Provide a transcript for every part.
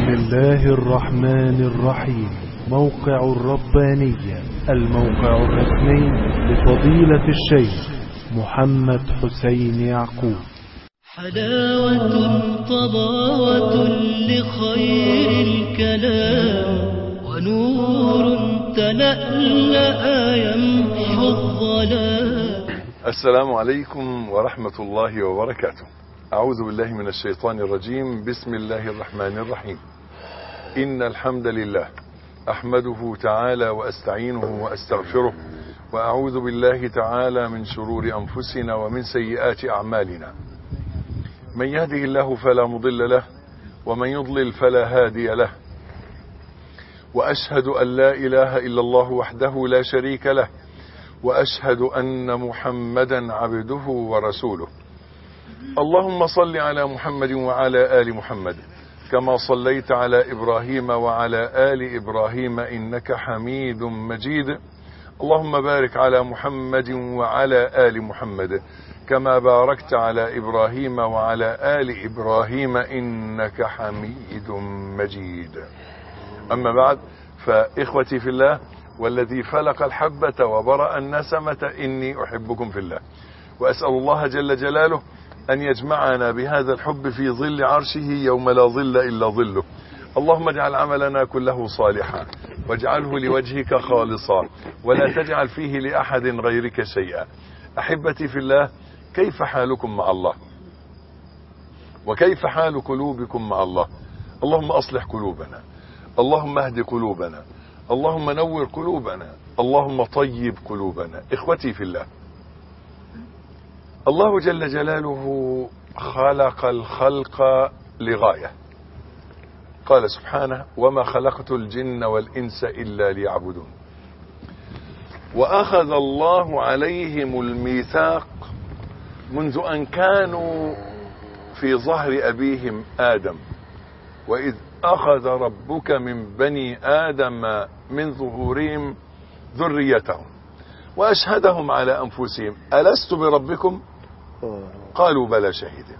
بسم الله الرحمن الرحيم. موقع الربانية، الموقع الرسمي لفضيلة الشيخ محمد حسين يعقوب. حلاوة طباوة لخير الكلام، ونور تلألأ يمحو الظلام. السلام عليكم ورحمة الله وبركاته. أعوذ بالله من الشيطان الرجيم. بسم الله الرحمن الرحيم. إن الحمد لله أحمده تعالى وأستعينه وأستغفره، وأعوذ بالله تعالى من شرور أنفسنا ومن سيئات أعمالنا. من يهده الله فلا مضل له، ومن يضلل فلا هادي له. وأشهد أن لا إله إلا الله وحده لا شريك له، وأشهد أن محمدا عبده ورسوله. اللهم صل على محمد وعلى آل محمد كما صليت على إبراهيم وعلى آل إبراهيم إنك حميد مجيد. اللهم بارك على محمد وعلى آل محمد كما باركت على إبراهيم وعلى آل إبراهيم إنك حميد مجيد. أما بعد، فإخوتي في الله والذي فلق الحبة وبرأ النسمة، إني أحبكم في الله، وأسأل الله جل جلاله أن يجمعنا بهذا الحب في ظل عرشه يوم لا ظل إلا ظله. اللهم اجعل عملنا كله صالحا، واجعله لوجهك خالصا، ولا تجعل فيه لأحد غيرك شيئا. أحبتي في الله، كيف حالكم مع الله؟ وكيف حال قلوبكم مع الله؟ اللهم أصلح قلوبنا، اللهم اهد قلوبنا، اللهم نور قلوبنا، اللهم طيب قلوبنا. إخوتي في الله، الله جل جلاله خلق الخلق لغاية. قال سبحانه: وما خلقت الجن والإنس إلا ليعبدون. وأخذ الله عليهم الميثاق منذ أن كانوا في ظهر أبيهم آدم، وإذ أخذ ربك من بني آدم من ظهورهم ذريتهم وأشهدهم على أنفسهم ألست بربكم؟ قالوا بلى شهدنا.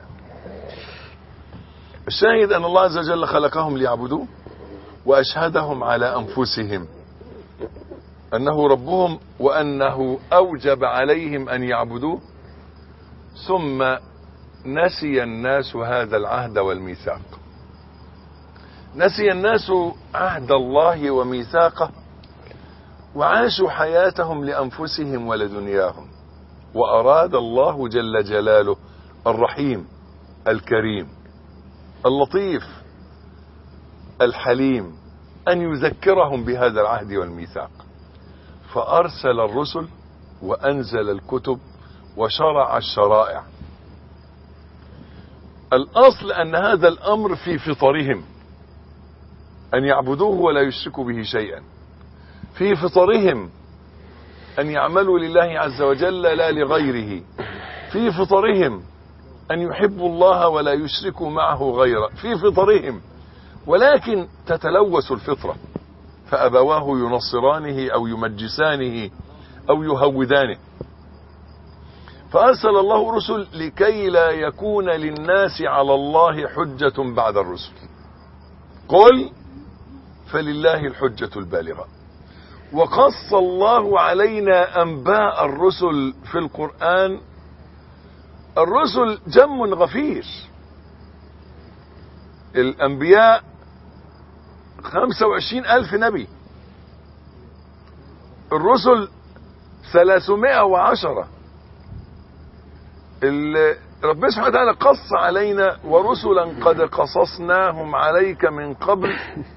الشاهد أن الله عز وجل خلقهم ليعبدوه، وأشهدهم على أنفسهم أنه ربهم، وأنه أوجب عليهم أن يعبدوه. ثم نسي الناس هذا العهد والميثاق، نسي الناس عهد الله وميثاقه، وعاشوا حياتهم لأنفسهم ولدنياهم. وأراد الله جل جلاله الرحيم الكريم اللطيف الحليم أن يذكرهم بهذا العهد والميثاق، فأرسل الرسل وأنزل الكتب وشرع الشرائع. الأصل أن هذا الأمر في فطرهم، أن يعبدوه ولا يشركوا به شيئا. في فطرهم أن يعملوا لله عز وجل لا لغيره. في فطرهم أن يحبوا الله ولا يشركوا معه غيره. في فطرهم، ولكن تتلوث الفطرة، فأبواه ينصرانه أو يمجسانه أو يهودانه. فأرسل الله رسل لكي لا يكون للناس على الله حجة بعد الرسل. قل فلله الحجة البالغة. وقص الله علينا أنباء الرسل في القرآن. الرسل جم غفير. الأنبياء 25,000 نبي، الرسل 310. ربنا سبحانه وتعالى قص علينا: ورسلا قد قصصناهم عليك من قبل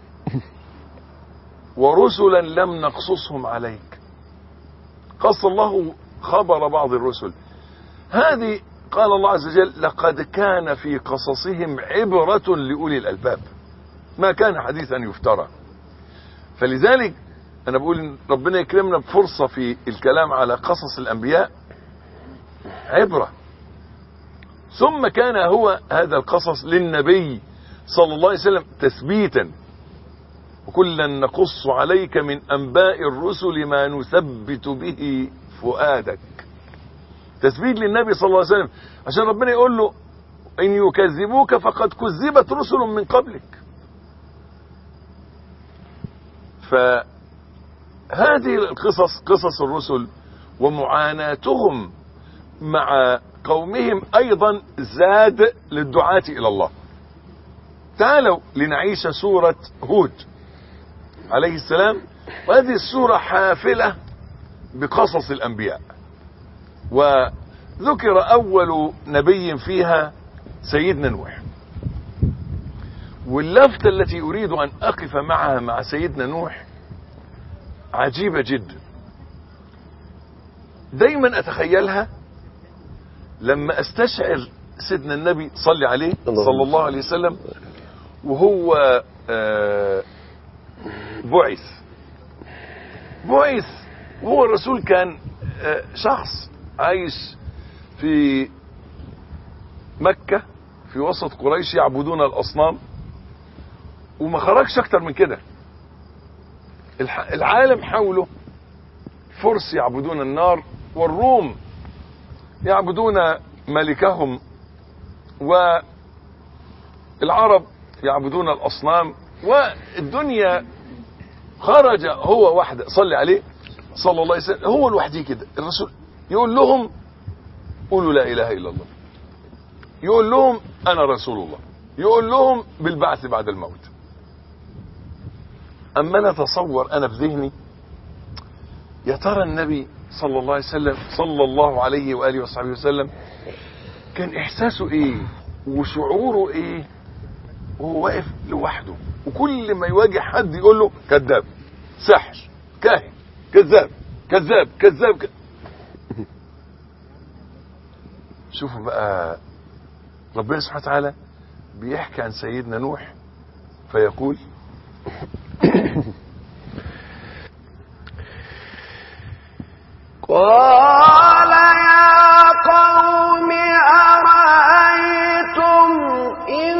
ورسلا لم نقصصهم عليك. قص الله خبر بعض الرسل. هذه قال الله عز وجل: لقد كان في قصصهم عبرة لأولي الألباب، ما كان حديثا يفترى. فلذلك أنا بقول ربنا يكرمنا بفرصة في الكلام على قصص الأنبياء، عبرة. ثم كان هو هذا القصص للنبي صلى الله عليه وسلم تثبيتا. وكلا نقص عليك من أنباء الرسل ما نثبت به فؤادك. تثبيت للنبي صلى الله عليه وسلم، عشان ربنا يقول له: إن يكذبوك فقد كذبت رسل من قبلك. فهذه القصص قصص الرسل ومعاناتهم مع قومهم أيضا زاد للدعاة إلى الله. تعالوا لنعيش سورة هود عليه السلام، وهذه السورة حافلة بقصص الأنبياء، وذكر أول نبي فيها سيدنا نوح. واللفتة التي أريد أن أقف معها مع سيدنا نوح عجيبة جدا، دايما أتخيلها لما أستشعر سيدنا النبي صلى عليه صلى الله عليه وسلم وهو بعث وهو الرسول، كان شخص عايش في مكة في وسط قريش يعبدون الأصنام، وما خرجش أكتر من كده. العالم حوله فرس يعبدون النار، والروم يعبدون ملكهم، والعرب يعبدون الأصنام، والدنيا خرج هو وحده صلى عليه صلى الله عليه وسلم، هو الوحيد كده. الرسول يقول لهم قولوا لا إله إلا الله، يقول لهم أنا رسول الله، يقول لهم بالبعث بعد الموت. أما أنا أتصور أنا في ذهني يا ترى النبي صلى الله عليه وسلم صلى الله عليه وآله وصحبه وسلم كان إحساسه إيه وشعوره إيه وهو واقف لوحده، وكل ما يواجه حد يقول له كذاب، ساحر، كاهن، كذاب كذاب كذاب شوفوا بقى ربنا سبحانه وتعالى بيحكي عن سيدنا نوح فيقول قال يا قوم أرأيتم إن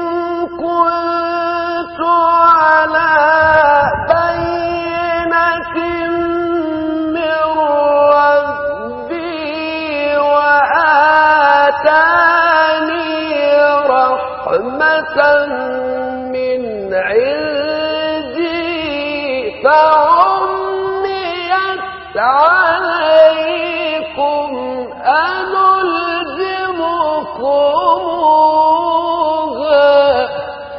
كنت على بينة من ربي وآتاني رحمة من عندي فعميت عليكم أنلزمكموها.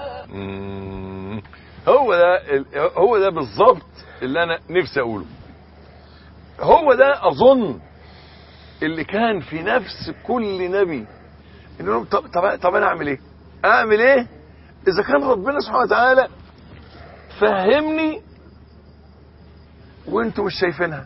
هو ده بالظبط اللي انا نفسي اقوله. هو ده اظن اللي كان في نفس كل نبي، انه طب انا اعمل ايه اذا كان ربنا سبحانه وتعالى فهمني وانتم مش شايفينها،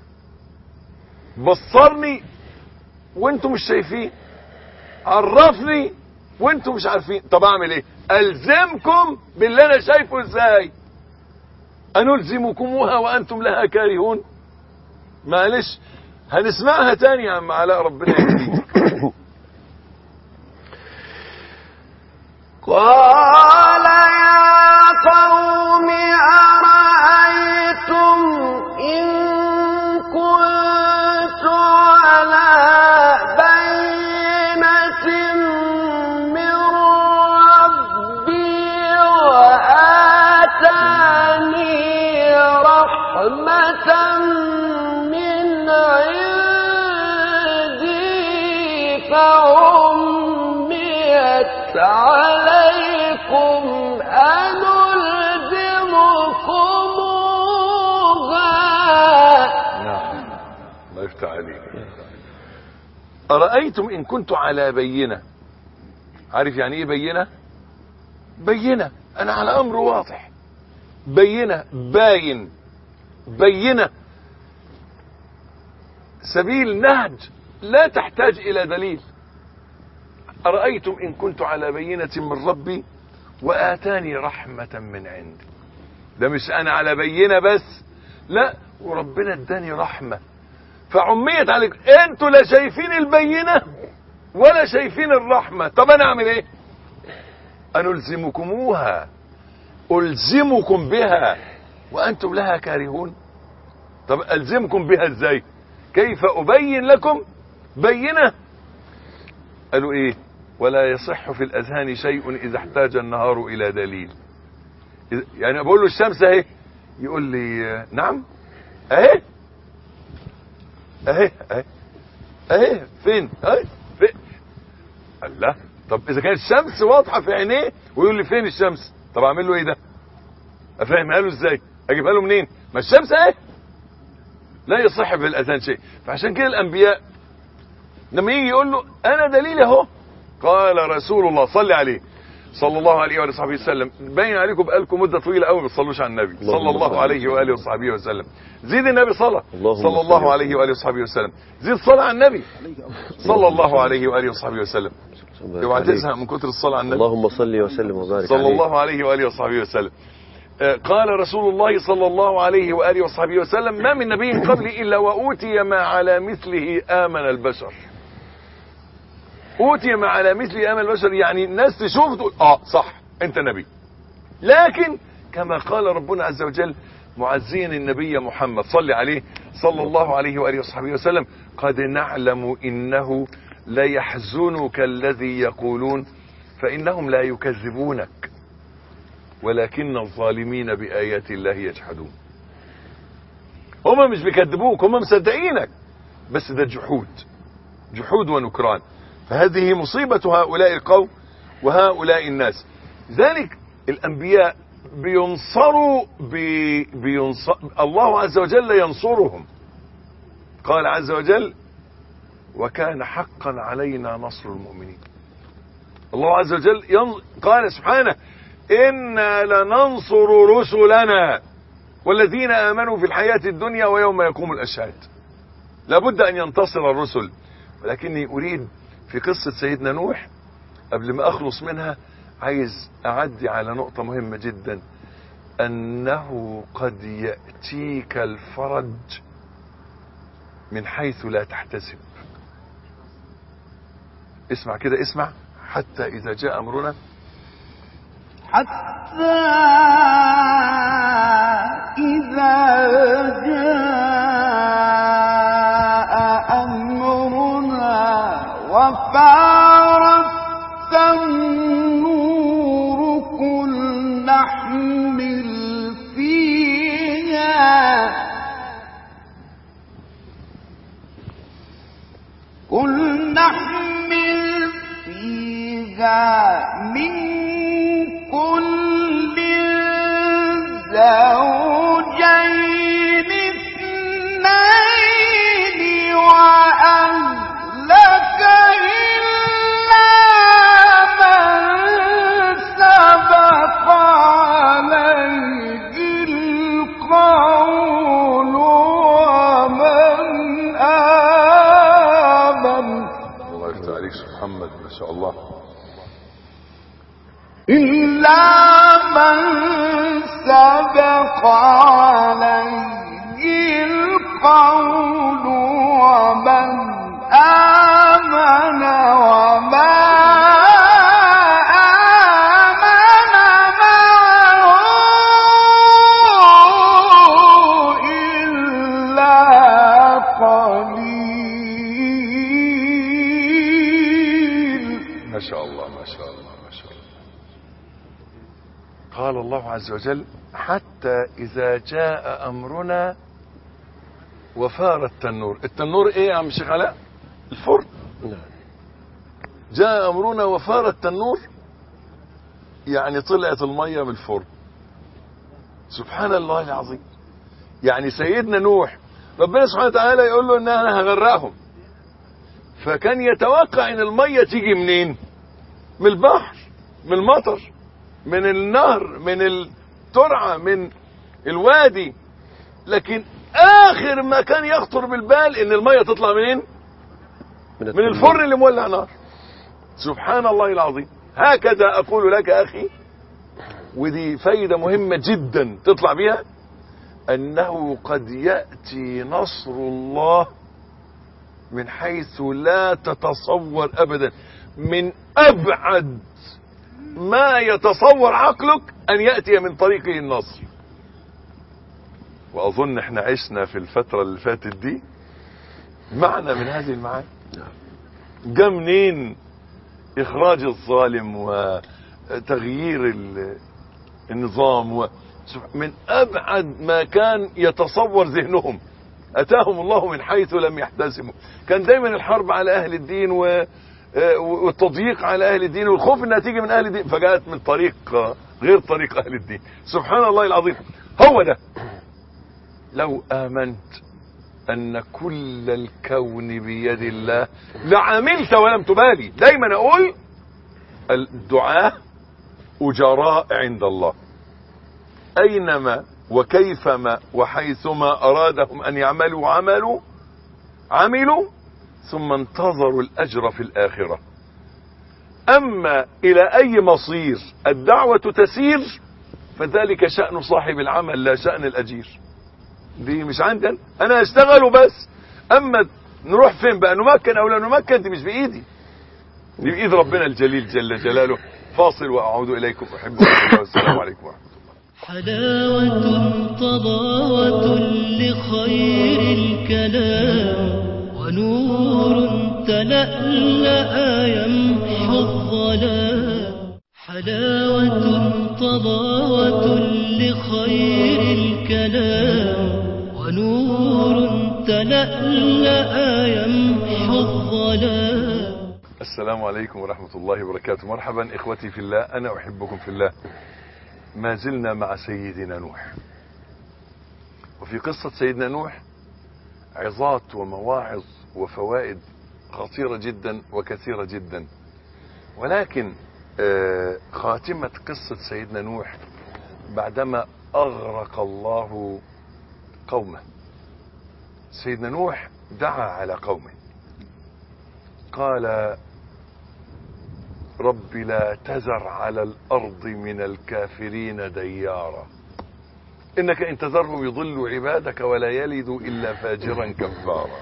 بصرني وانتم مش شايفين، عرفني وانتم مش عارفين، طب اعمل ايه؟ الزمكم باللي انا شايفه ازاي؟ انلزمكموها وانتم لها كارهون. معلش هنسمعها تاني يا عم علاء، ربنا يهديك. قال يا قوم أرأيتم إن كنت على بينة من ربي وآتاني رحمة من عندي فعميت عليكم أنلزمكموها. نعم الله يفتح عليك. أرأيتم إن كنت على بينة. عارف يعني إيه بينة؟ بينة أنا على أمر واضح، بينة بينة سبيل نهج لا تحتاج إلى دليل. أرأيتم إن كنت على بينة من ربي وآتاني رحمة من عندي. ده مش أنا على بينة بس، لا، وربنا اداني رحمة فعميت عليكم. انتوا لا شايفين البينة ولا شايفين الرحمة، طب أنا أعمل إيه؟ أنلزمكموها، ألزمكم بها وأنتم لها كارهون. طب ألزمكم بها إزاي؟ كيف أبين لكم بينة؟ قالوا إيه؟ ولا يصح في الأذهان شيء إذا احتاج النهار إلى دليل. يعني بقول له الشمس اهي يقول لي نعم اهي اهي اهي اهي فين اهي فين. الله، طب اذا كانت الشمس واضحه في عينيه ويقول لي فين الشمس، طب اعمل له ايه ده؟ افهمها له ازاي؟ اجيبها له منين؟ ما الشمس اهي. لا يصح في الاذان شيء. فعشان كده الانبياء لما يجي يقول له انا دليل اهو، قال رسول الله صلى عليه صلى الله عليه وآله وصحبه وسلم. باين عليكم بقالكم مدة طويلة قوي ما بتصلوش على النبي صلى الله عليه وآله وصحبه وسلم. زيد النبي صلى الله عليه وآله وصحبه وسلم. زيد صلاة على النبي صلى الله عليه وآله وصحبه وسلم. اوعى تزهق من كتر الصلاة على النبي. اللهم صل وسلم وبارك صلى الله عليه وآله وصحبه وسلم. قال رسول الله صلى الله عليه وآله وصحبه وسلم: ما من نبي قبلي إلا وأوتي ما على مثله آمن البشر. أوتي ما على مثله آمن البشر، يعني الناس تشوف تقول صح أنت نبي. لكن كما قال ربنا عز وجل معزين النبي محمد صلى عليه صلى الله عليه وآله وصحبه وسلم: قد نعلم إنه ليحزنك الذي يقولون فإنهم لا يكذبونك ولكن الظالمين بآيات الله يجحدون. هم مش بيكذبوك، هم مصدقينك، بس ده جحود ونكران. فهذه مصيبة هؤلاء القوم وهؤلاء الناس. ذلك الأنبياء بينصروا الله عز وجل ينصرهم. قال عز وجل: وكان حقا علينا نصر المؤمنين. الله عز وجل قال سبحانه: إنا لننصر رسلنا والذين آمنوا في الحياة الدنيا ويوم يقوم الأشهاد. لابد أن ينتصر الرسل. ولكني أريد في قصة سيدنا نوح قبل ما أخلص منها عايز أعدي على نقطة مهمة جدا، أنه قد يأتيك الفرج من حيث لا تحتسب. اسمع كده، اسمع: حتى إذا جاء أمرنا، حتى إذا جاء أمرنا وفارت النور قل نحمل فيها من كل زوجين اثنين وأهلك إلا من سبق عليه القول ومن آمن. الله يفتح عليك شيخ محمد، ما شاء الله. إلا من سبق عليه القول ومن آمن وما آمن معه إلا قليل. ما شاء الله ما شاء الله ما شاء الله. قال الله عز وجل: حتى إذا جاء أمرنا وفار التنور. التنور ايه يا عم الشيخ علاء؟ الفرن. جاء أمرنا وفار التنور، يعني طلعت المية من الفرن. سبحان الله العظيم. يعني سيدنا نوح ربنا سبحانه وتعالى يقول له ان انا هغرقهم، فكان يتوقع ان المية تيجي منين؟ من البحر، من المطر، من النهر، من الترعة، من الوادي. لكن اخر ما كان يخطر بالبال ان المية تطلع منين؟ من الفرن اللي مولع نار. سبحان الله العظيم. هكذا اقول لك اخي، ودي فايدة مهمة جدا تطلع بيها، انه قد يأتي نصر الله من حيث لا تتصور ابدا، من ابعد ما يتصور عقلك ان يأتي من طريقه النصر. واظن احنا عشنا في الفترة اللي فاتت دي معنى من هذه المعاني. جاء منين اخراج الظالم وتغيير النظام من أبعد ما كان يتصور ذهنهم أتاهم الله من حيث لم يحتسبوا. كان دايما الحرب على أهل الدين والتضييق على أهل الدين والخوف أنها تيجي من أهل الدين، فجاءت من طريق غير طريق أهل الدين. سبحان الله العظيم. هو ده. لو آمنت أن كل الكون بيد الله لعملت ولم تبالي. دايما أقول الدعاء أجراء عند الله، أينما وكيفما وحيثما أرادهم أن يعملوا عملوا ثم انتظروا الأجر في الآخرة. أما إلى أي مصير الدعوة تسير فذلك شأن صاحب العمل لا شأن الأجير. دي مش عندي أنا أشتغل وبس. أما نروح فين بقى، نمكن أو لا نمكن، دي مش بإيدي، دي بإيد ربنا الجليل جل جلاله. فاصل وأعود إليكم. أحبكم الله والسلام عليكم ورحمة الله. حلاوة طضاوة لخير الكلام ونور تلألأ يمحو الظلام. حلاوة طضاوة لخير الكلام ونور تلألأ يمحو الظلام. السلام عليكم ورحمة الله وبركاته. مرحبا إخوتي في الله، أنا أحبكم في الله. ما زلنا مع سيدنا نوح، وفي قصة سيدنا نوح عظات ومواعظ وفوائد خطيرة جدا وكثيرة جدا. ولكن خاتمة قصة سيدنا نوح بعدما أغرق الله قومه. سيدنا نوح دعا على قومه، قال رب لا تذر على الأرض من الكافرين ديارا إنك إن تذرهم يضلوا عبادك ولا يلدوا إلا فاجرا كفارا.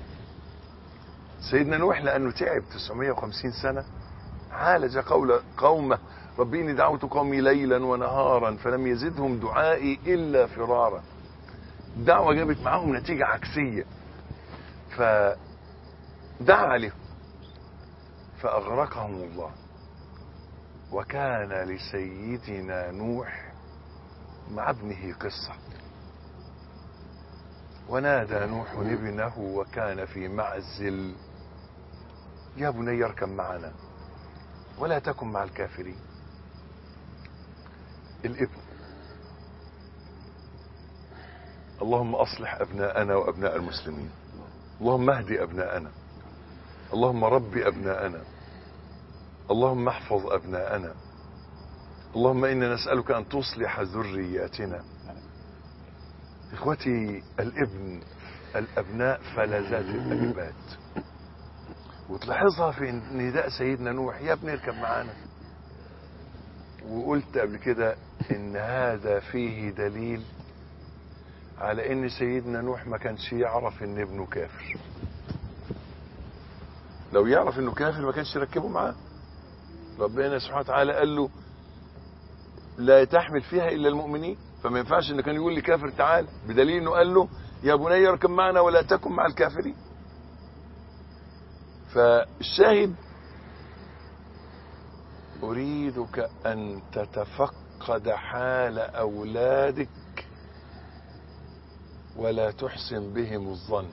سيدنا نوح لأنه تعب 950 سنة عالج قومه. ربي إني دعوت قومي ليلا ونهارا فلم يزدهم دعائي إلا فرارا. الدعوة جابت معهم نتيجة عكسية، فدعا عليهم فأغرقهم الله. وكان لسيدنا نوح مع ابنه قصة. ونادى نوح ابنه وكان في معزل يا بني اركب معنا ولا تكن مع الكافرين. الابن. اللهم أصلح أبناءنا وأبناء المسلمين، اللهم اهدي أبناءنا، اللهم ربي أبناءنا، اللهم احفظ أبناءنا، اللهم إنا نسألك أن تصلح ذرياتنا. إخوتي، الأبناء فلذات الأجبات. وتلاحظها في نداء سيدنا نوح يا ابني اركب معانا. وقلت قبل كده إن هذا فيه دليل على إن سيدنا نوح ما كانش يعرف إن ابنه كافر. لو يعرف إنه كافر ما كانش يركبه معاه. ربنا سبحانه وتعالى قال له لا تحمل فيها إلا المؤمنين، فما ينفعش إن كان يقول لي كافر تعال، بدليل إنه قال له يا بني اركب معنا ولا تكن مع الكافرين. فالشاهد أريدك أن تتفقد حال أولادك ولا تحسن بهم الظن.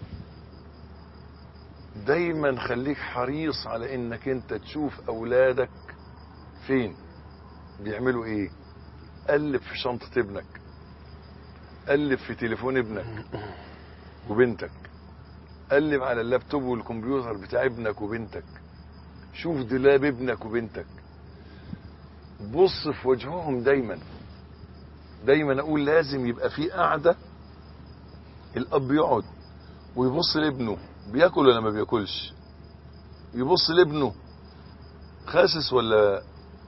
دايما خليك حريص على انك انت تشوف اولادك فين بيعملوا ايه. قلب في شنطة ابنك، قلب في تليفون ابنك وبنتك، قلب على اللابتوب والكمبيوتر بتاع ابنك وبنتك، شوف دولاب ابنك وبنتك، بص في وجههم. دايما اقول لازم يبقى في قعدة الاب يقعد ويبص لابنه بياكل ولا ما بياكلش، يبص لابنه خاسس ولا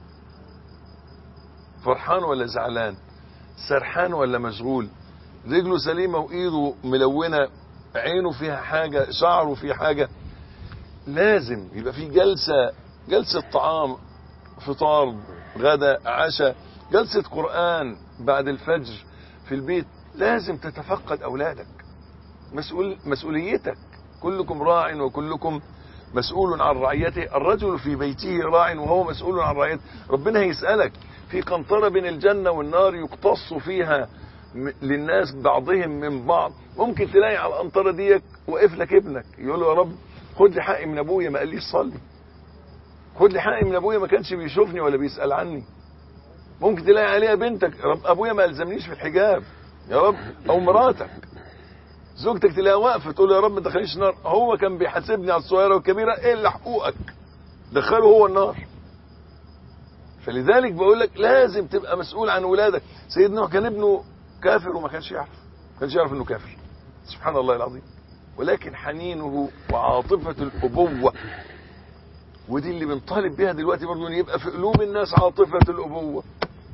فرحان ولا زعلان، سرحان ولا مشغول، رجله سليمة وايده ملونة، عينه فيها حاجة، شعره فيه حاجة. لازم يبقى في جلسة طعام، فطار، غدا، عشاء، جلسة قرآن بعد الفجر في البيت. لازم تتفقد أولادك. مسؤوليتك. كلكم راع وكلكم مسؤول عن رعيته. الرجل في بيته راع وهو مسؤول عن رعيته. ربنا هيسألك في قنطرة بين الجنة والنار يقتص فيها للناس بعضهم من بعض. ممكن تلاقي على القنطرة ديك وقف لك ابنك يقول له يا رب خد لي حقي من ابويا ما قاليش صلي، خد لي حقي من ابويا ما كانش بيشوفني ولا بيسأل عني. ممكن تلاقي عليها بنتك رب ابويا ما الزمنيش في الحجاب يا رب، او مراتك زوجتك تلاقيها واقفه تقول له يا رب ما تدخليش النار، هو كان بيحاسبني على الصغيره والكبيره، ايه اللي حقوقك دخله هو النار. فلذلك بقول لك لازم تبقى مسؤول عن ولادك. سيدنا نوح كان ابنه كافر وما كانش يعرف انه كافر، سبحان الله العظيم، ولكن حنينه وعاطفه الابوه، ودي اللي بنطالب بيها دلوقتي برضه، ان يبقى في قلوب الناس عاطفه الابوه،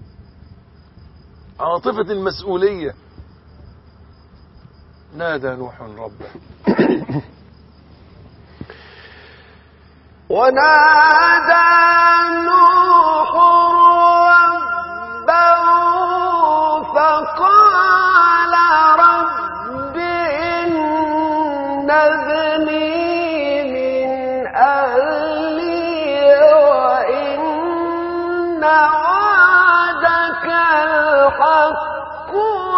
عاطفه المسؤوليه. نادى نوح ربه ونادى نوح ربه فقال رب إن ابني من أهلي وإن وعدك الحق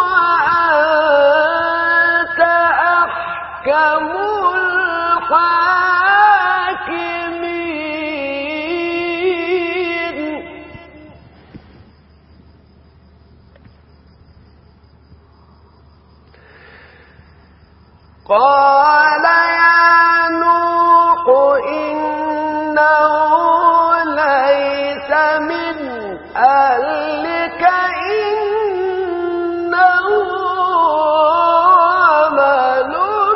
وأنت أحكم الحاكمين. قال يا نوح إنه ليس من أهلك إنه عمل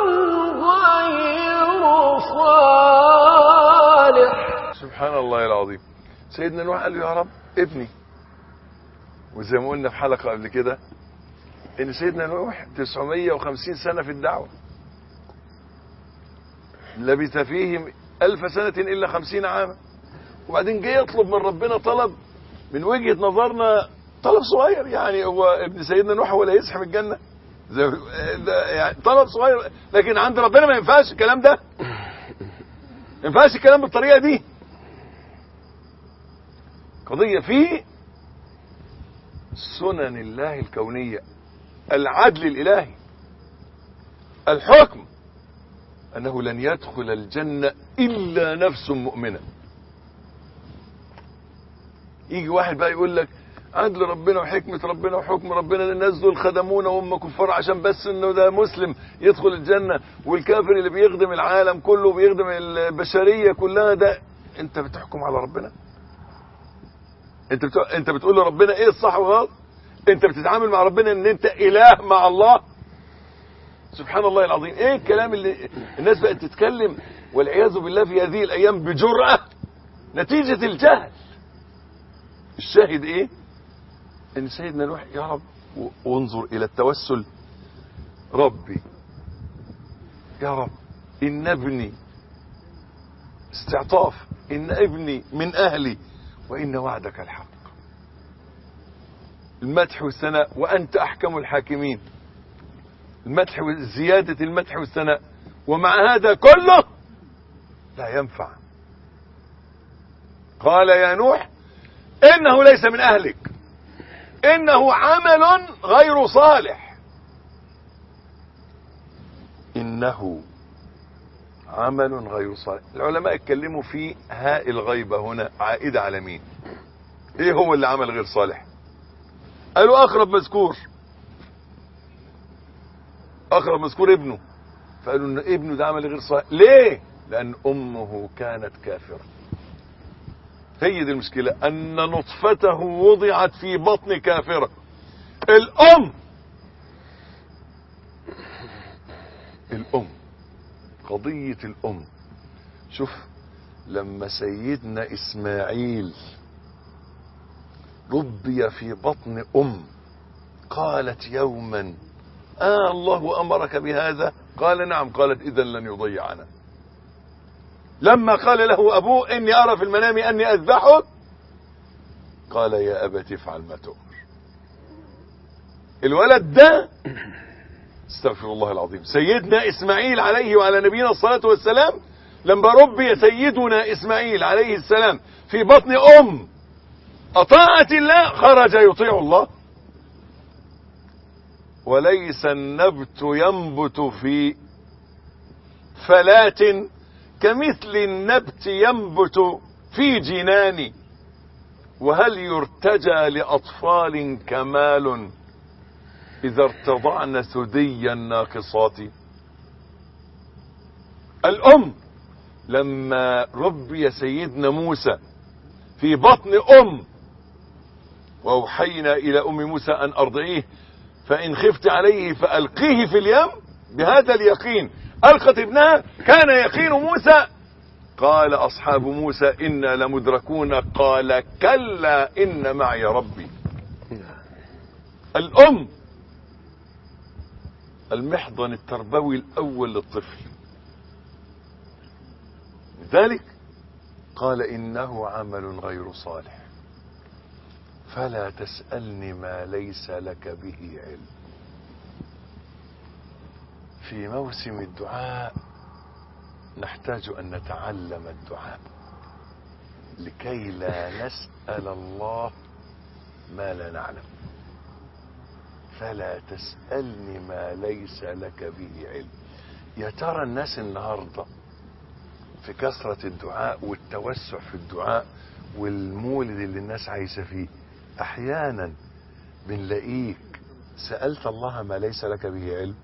غير صالح. سبحان الله العظيم. سيدنا نوح قال له يا رب ابني، وزي ما قلنا في حلقة قبل كده ان سيدنا نوح 950 سنة في الدعوة، لبث فيهم 1000 سنة إلا 50 عاما، وبعدين جاي يطلب من ربنا طلب من وجهة نظرنا طلب صغير. يعني هو ابن سيدنا نوح ولا يزحم الجنة يعني طلب صغير، لكن عند ربنا ما ينفعش الكلام ده، ما ينفعش الكلام بالطريقة دي. قضية في سنن الله الكونية، العدل الإلهي، الحكم أنه لن يدخل الجنة إلا نفس مؤمنة. يجي واحد بقى يقول لك عدل ربنا وحكمة ربنا وحكم ربنا، الناس دول خدمونا وهم كفار عشان بس انه ده مسلم يدخل الجنة، والكافر اللي بيخدم العالم كله بيخدم البشرية كلها، ده انت بتحكم على ربنا؟ انت بتقول لربنا ايه الصح والغلط؟ انت بتتعامل مع ربنا ان انت اله مع الله؟ سبحان الله العظيم. ايه الكلام اللي الناس بقت تتكلم والعياذ بالله في هذه الايام بجرأة نتيجة الجهل. الشاهد ايه؟ ان سيدنا نوح يا رب، وانظر الى التوسل، ربي يا رب ان ابني، استعطاف، ان ابني من اهلي وان وعدك الحق، المدح والثناء، وانت احكم الحاكمين، المدح وزيادة المدح والثناء، ومع هذا كله لا ينفع. قال يا نوح إنه ليس من أهلك إنه عمل غير صالح. إنه عمل غير صالح. العلماء اتكلموا في هاء الغيبة هنا عائدة على مين؟ ايه هو اللي عمل غير صالح؟ قالوا أقرب مذكور، أقرب مذكور ابنه، فقالوا ان ابنه ده عمل غير صالح. ليه؟ لأن أمه كانت كافرة. هي دي المشكلة، أن نطفته وضعت في بطن كافرة. الأم، قضية الأم. شوف لما سيدنا إسماعيل ربي في بطن قالت يوما الله أمرك بهذا؟ قال نعم. قالت إذا لن يضيعنا. لما قال له أبوه إني أرى في المنام أني أذبحك، قال يا أبت افعل ما تؤمر. الولد ده استغفر الله العظيم سيدنا إسماعيل عليه وعلى نبينا الصلاة والسلام، لما ربي سيدنا إسماعيل عليه السلام في بطن أطاعت الله خرج يطيع الله. وليس النبت ينبت في فلات كمثل النبت ينبت في جنان. وهل يرتجى لأطفال كمال إذا ارتضعن ثدي الناقصات؟ الأم لما ربي سيدنا موسى في بطن وأوحينا إلى أم موسى أن أرضعيه فإن خفت عليه فألقيه في اليم، بهذا اليقين ألقت ابنها. كان يقين موسى. قال أصحاب موسى إنا لمدركون، قال كلا إن معي ربي. الأم المحضن التربوي الأول للطفل. لذلك قال إنه عمل غير صالح فلا تسألني ما ليس لك به علم. في موسم الدعاء نحتاج أن نتعلم الدعاء لكي لا نسأل الله ما لا نعلم. فلا تسألني ما ليس لك به علم. يا ترى الناس النهاردة في كثرة الدعاء والتوسع في الدعاء والمولد اللي الناس عايشة فيه، أحيانا بنلاقيك سألت الله ما ليس لك به علم.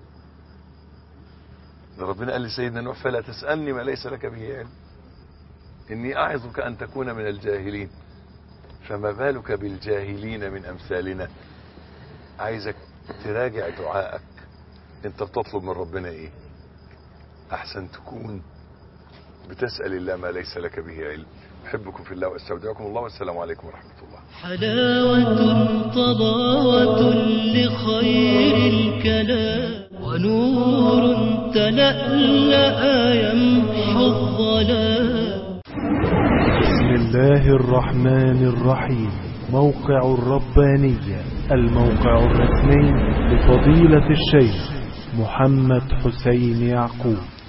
ربنا قال لسيدنا نوح فلا تسألني ما ليس لك به علم إني أعظك أن تكون من الجاهلين. فما بالك بالجاهلين من أمثالنا. عايزك تراجع دعائك. انت بتطلب من ربنا ايه؟ احسن تكون بتسأل الله ما ليس لك به علم. أحبكم في الله واستودعكم الله والسلام عليكم ورحمة الله. حلاوة طباوة لخير الكلام ونور تلألأ يمحو الظلام. بسم الله الرحمن الرحيم. موقع الربانية، الموقع الرسمي لفضيلة الشيخ محمد حسين يعقوب.